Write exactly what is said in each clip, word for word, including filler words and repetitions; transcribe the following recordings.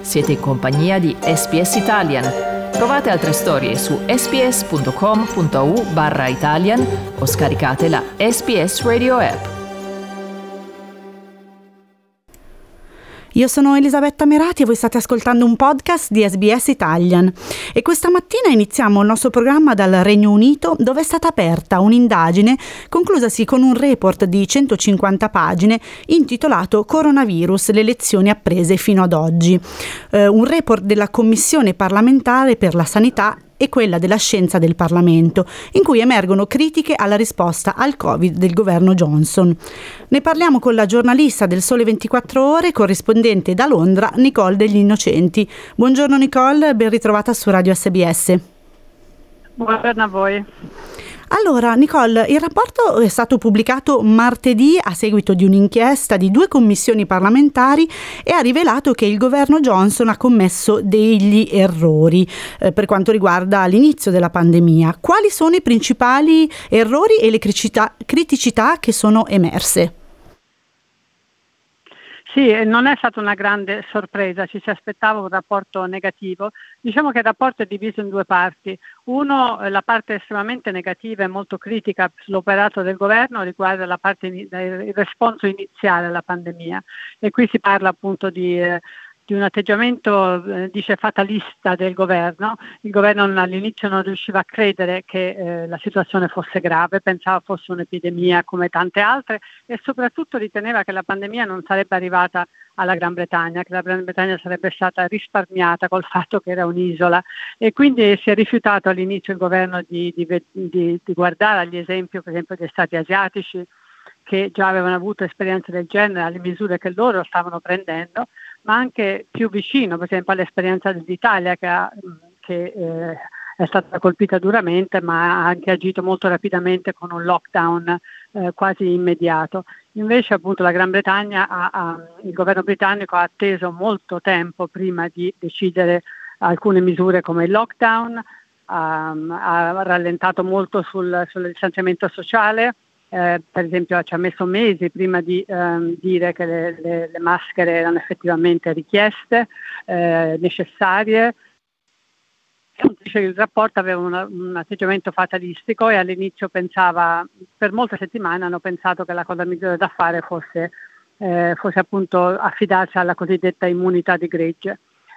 Siete in compagnia di S B S Italian. Trovate altre storie su sbs.com.au barra Italian o scaricate la S B S Radio app. Io sono Elisabetta Merati e voi state ascoltando un podcast di S B S Italian e questa mattina iniziamo il nostro programma dal Regno Unito, dove è stata aperta un'indagine conclusasi con un report di centocinquanta pagine intitolato Coronavirus, le lezioni apprese fino ad oggi. Eh, un report della Commissione parlamentare per la sanità e quella della scienza del Parlamento, in cui emergono critiche alla risposta al Covid del governo Johnson. Ne parliamo con la giornalista del Sole ventiquattro Ore, corrispondente da Londra, Nicole degli Innocenti. Buongiorno Nicole, ben ritrovata su Radio S B S. Buongiorno a voi. Allora, Nicole, il rapporto è stato pubblicato martedì a seguito di un'inchiesta di due commissioni parlamentari e ha rivelato che il governo Johnson ha commesso degli errori eh, per quanto riguarda l'inizio della pandemia. Quali sono i principali errori e le criticità, criticità che sono emerse? Sì, non è stata una grande sorpresa, ci si aspettava un rapporto negativo. Diciamo che il rapporto è diviso in due parti. Uno, la parte estremamente negativa e molto critica sull'operato del governo riguarda la parte, il responso iniziale alla pandemia. E qui si parla appunto di... Eh, di un atteggiamento, eh, dice, fatalista del governo. Il governo all'inizio non riusciva a credere che eh, la situazione fosse grave, pensava fosse un'epidemia come tante altre e soprattutto riteneva che la pandemia non sarebbe arrivata alla Gran Bretagna, che la Gran Bretagna sarebbe stata risparmiata col fatto che era un'isola e quindi si è rifiutato all'inizio il governo di, di, di, di guardare agli esempi, per esempio, degli stati asiatici che già avevano avuto esperienze del genere, alle misure che loro stavano prendendo, ma anche più vicino, per esempio, all'esperienza dell'Italia che, ha, che eh, è stata colpita duramente, ma ha anche agito molto rapidamente con un lockdown eh, quasi immediato. Invece, appunto, la Gran Bretagna, ha, ha, il governo britannico ha atteso molto tempo prima di decidere alcune misure come il lockdown, ha, ha rallentato molto sul, sul distanziamento sociale. Eh, per esempio ci ha messo mesi prima di ehm, dire che le, le, le maschere erano effettivamente richieste, eh, necessarie. Il rapporto aveva una, un atteggiamento fatalistico e all'inizio pensava, per molte settimane hanno pensato che la cosa migliore da fare fosse, eh, fosse appunto affidarsi alla cosiddetta immunità di gregge.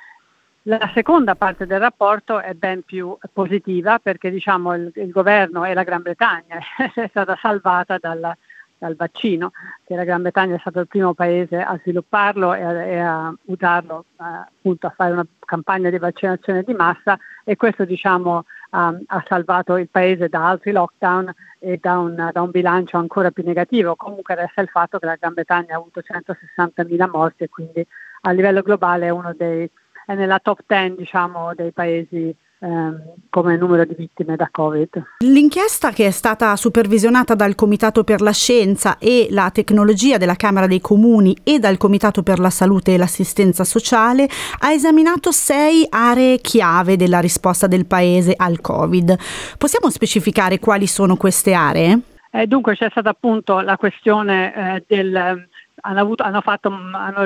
La seconda parte del rapporto è ben più positiva perché diciamo il, il governo e la Gran Bretagna è stata salvata dal, dal vaccino, che la Gran Bretagna è stato il primo paese a svilupparlo e a, e a usarlo eh, appunto a fare una campagna di vaccinazione di massa e questo diciamo ha, ha salvato il paese da altri lockdown e da un, da un bilancio ancora più negativo. Comunque resta il fatto che la Gran Bretagna ha avuto centosessantamila morti e quindi a livello globale è uno dei è nella top dieci diciamo dei paesi ehm, come numero di vittime da Covid. L'inchiesta, che è stata supervisionata dal Comitato per la Scienza e la Tecnologia della Camera dei Comuni e dal Comitato per la Salute e l'Assistenza Sociale, ha esaminato sei aree chiave della risposta del paese al Covid. Possiamo specificare quali sono queste aree? Eh, dunque c'è stata appunto la questione eh, del hanno avuto hanno fatto hanno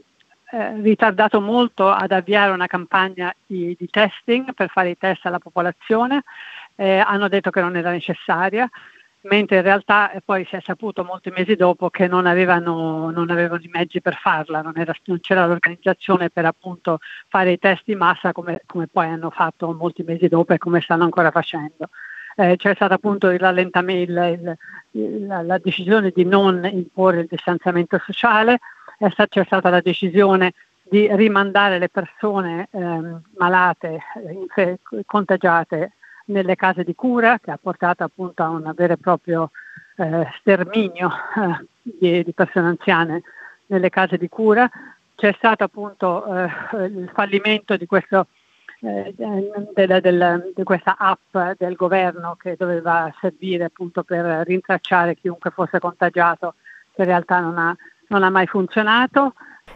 Eh, ritardato molto ad avviare una campagna di, di testing per fare i test alla popolazione, eh, hanno detto che non era necessaria, mentre in realtà eh, poi si è saputo molti mesi dopo che non avevano, non avevano i mezzi per farla, non, era, non c'era l'organizzazione per appunto fare i test di massa come, come poi hanno fatto molti mesi dopo e come stanno ancora facendo. Eh, c'è stato appunto il rallentamento, il, il, la, la decisione di non imporre il distanziamento sociale. C'è stata la decisione di rimandare le persone ehm, malate, infe- contagiate nelle case di cura, che ha portato appunto a un vero e proprio eh, sterminio eh, di, di persone anziane nelle case di cura. C'è stato appunto eh, il fallimento di, questo, eh, del, del, di questa app del governo che doveva servire appunto per rintracciare chiunque fosse contagiato, che in realtà non ha non ha mai funzionato.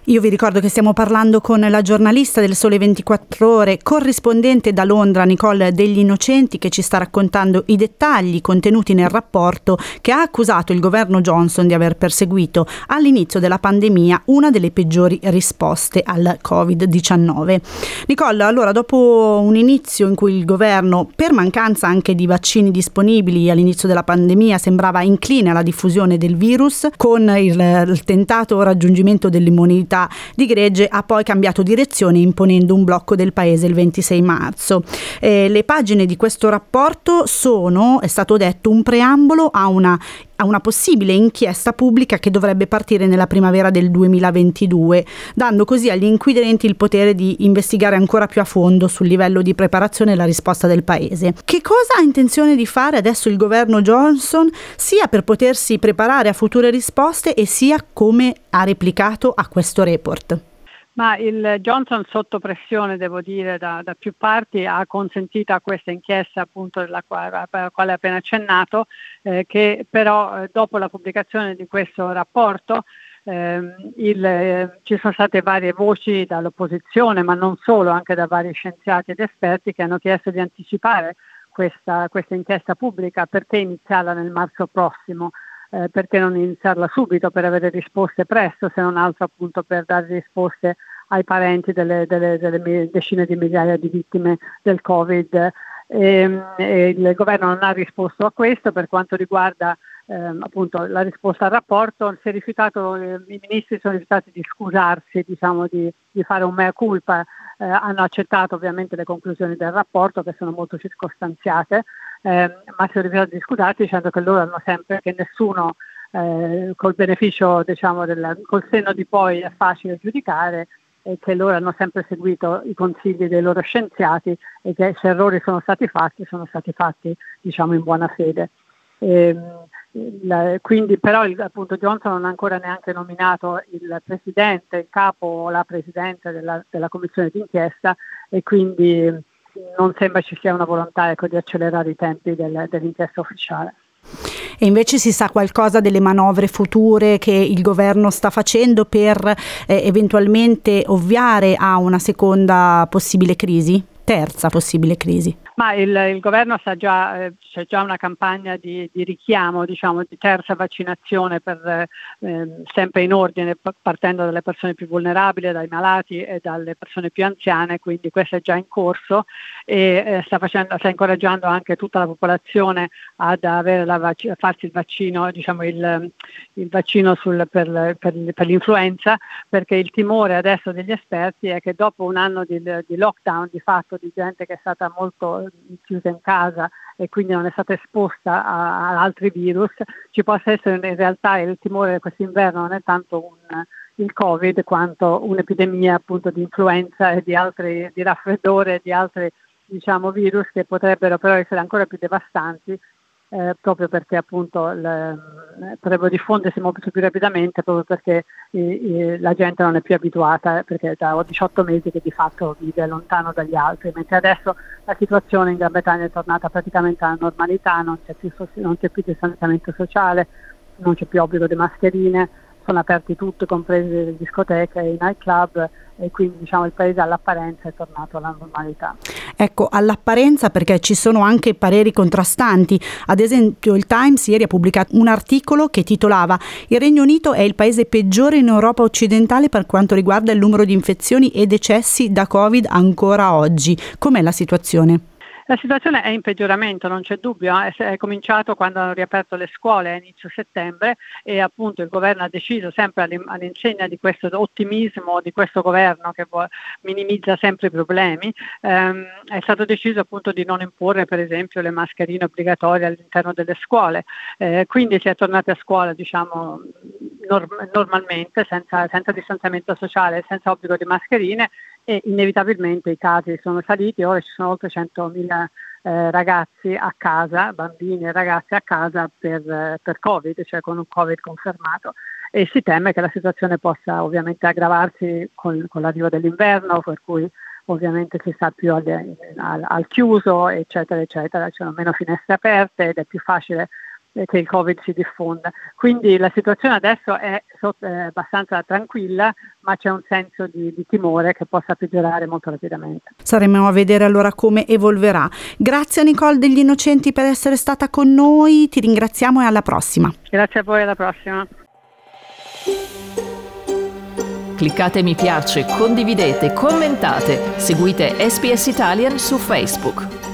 Io vi ricordo che stiamo parlando con la giornalista del Sole ventiquattro Ore, corrispondente da Londra, Nicole Degli Innocenti, che ci sta raccontando i dettagli contenuti nel rapporto che ha accusato il governo Johnson di aver perseguito all'inizio della pandemia una delle peggiori risposte al covid diciannove. Nicole, allora, dopo un inizio in cui il governo, per mancanza anche di vaccini disponibili all'inizio della pandemia, sembrava incline alla diffusione del virus, con il, il tentato raggiungimento dell'immunità di gregge, ha poi cambiato direzione imponendo un blocco del paese il ventisei marzo. Eh, le pagine di questo rapporto sono, è stato detto, un preambolo a una a una possibile inchiesta pubblica che dovrebbe partire nella primavera del duemilaventidue, dando così agli inquirenti il potere di investigare ancora più a fondo sul livello di preparazione e la risposta del paese. Che cosa ha intenzione di fare adesso il governo Johnson, sia per potersi preparare a future risposte e sia come ha replicato a questo report? Ma il Johnson, sotto pressione, devo dire, da, da più parti, ha consentito a questa inchiesta, appunto, della quale, alla quale ha appena accennato, eh, che però eh, dopo la pubblicazione di questo rapporto eh, il, eh, ci sono state varie voci dall'opposizione, ma non solo, anche da vari scienziati ed esperti che hanno chiesto di anticipare questa, questa inchiesta pubblica, perché iniziarla nel marzo prossimo. Eh, perché non iniziarla subito per avere risposte presto, se non altro appunto per dare risposte ai parenti delle, delle, delle decine di migliaia di vittime del Covid. E, e il governo non ha risposto a questo. Per quanto riguarda ehm, appunto la risposta al rapporto, si è rifiutato, eh, i ministri sono rifiutati di scusarsi, diciamo di, di fare un mea culpa, eh, hanno accettato ovviamente le conclusioni del rapporto, che sono molto circostanziate, Eh, ma si è rifiutato di scusarsi dicendo che loro hanno sempre, che nessuno eh, col beneficio, diciamo, del, col senno di poi è facile giudicare, e che loro hanno sempre seguito i consigli dei loro scienziati e che se errori sono stati fatti, sono stati fatti, diciamo, in buona fede. E, il, quindi però il, appunto Johnson non ha ancora neanche nominato il presidente, il capo o la presidente della, della commissione d'inchiesta, e quindi non sembra ci sia una volontà, ecco, di accelerare i tempi del, dell'inchiesta ufficiale. E invece si sa qualcosa delle manovre future che il governo sta facendo per eh, eventualmente ovviare a una seconda possibile crisi? Terza possibile crisi? Ma il, il governo sa già, eh, c'è già una campagna di, di richiamo, diciamo, di terza vaccinazione per, eh, sempre in ordine, partendo dalle persone più vulnerabili, dai malati e dalle persone più anziane, quindi questo è già in corso, e eh, sta, facendo, sta incoraggiando anche tutta la popolazione ad avere la vac- a farsi il vaccino, diciamo il, il vaccino sul, per, per, per l'influenza, perché il timore adesso degli esperti è che dopo un anno di, di lockdown, di fatto, di gente che è stata molto chiusa in casa e quindi non è stata esposta a, a altri virus, ci possa essere in realtà il timore di quest'inverno non è tanto un, il Covid quanto un'epidemia appunto di influenza e di altri, di raffreddore e di altri, diciamo, virus che potrebbero però essere ancora più devastanti, eh, proprio perché appunto le, potrebbero diffondersi molto più rapidamente, proprio perché i, i, la gente non è più abituata, perché da diciotto mesi che di fatto vive lontano dagli altri, mentre adesso la situazione in Gran Bretagna è tornata praticamente alla normalità, non c'è più, non c'è più distanziamento sociale, non c'è più obbligo di mascherine, sono aperti tutti, comprese le discoteche e i nightclub, e quindi, diciamo, il paese all'apparenza è tornato alla normalità. Ecco, all'apparenza, perché ci sono anche pareri contrastanti. Ad esempio il Times ieri ha pubblicato un articolo che titolava "Il Regno Unito è il paese peggiore in Europa occidentale per quanto riguarda il numero di infezioni e decessi da Covid ancora oggi". Com'è la situazione? La situazione è in peggioramento, non c'è dubbio, è, è cominciato quando hanno riaperto le scuole a inizio settembre, e appunto il governo ha deciso, sempre all'insegna di questo ottimismo di questo governo che minimizza sempre i problemi, ehm, è stato deciso appunto di non imporre per esempio le mascherine obbligatorie all'interno delle scuole, eh, quindi si è tornati a scuola, diciamo, norm- normalmente, senza, senza distanziamento sociale, senza obbligo di mascherine, e inevitabilmente i casi sono saliti. Ora ci sono oltre centomila eh, ragazzi a casa, bambini e ragazzi a casa per, eh, per Covid, cioè con un Covid confermato, e si teme che la situazione possa ovviamente aggravarsi con, con l'arrivo dell'inverno, per cui ovviamente si sta più al, al, al chiuso, eccetera, eccetera, ci sono meno finestre aperte ed è più facile eh, che il Covid si diffonda. Quindi la situazione adesso è sotto, eh, abbastanza tranquilla, ma c'è un senso di, di timore che possa peggiorare molto rapidamente. Saremo a vedere allora come evolverà. Grazie a Nicole degli Innocenti per essere stata con noi, ti ringraziamo e alla prossima. Grazie a voi, alla prossima. Cliccate mi piace, condividete, commentate, seguite S B S Italian su Facebook.